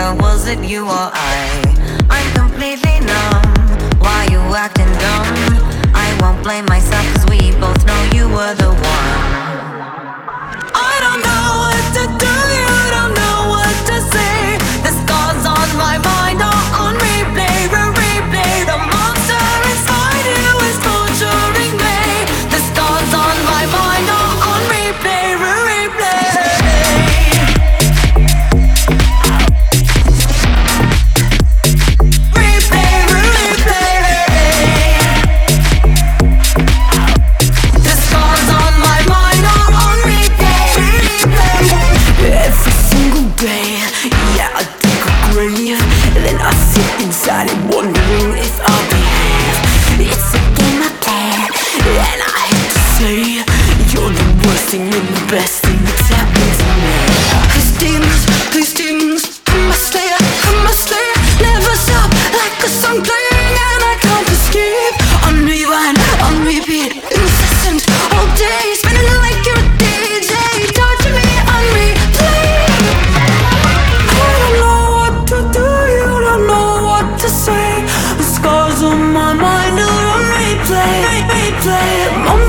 girl, was it you or I'm completely numb. Why you acting dumb? I won't blame myself, cause we both know you were the one. I don't know what to do, you don't know what to say. The scars on my mind are on replay, replay. The monster inside you is torturing me. The scars on my mind are on replay, replay. Then I sit inside and wondering if I'll behave. It's a game I play, and I hate to say you're the worst thing and the best thing that's happened to me. These demons, I'm a slayer, never stop like a song playing and I can't escape. On rewind, on repeat, incessant all day, spinning like you're a DJ, torture me on replay. I don't know what to do, you don't know what to say. The scars on my mind are on replay, replay.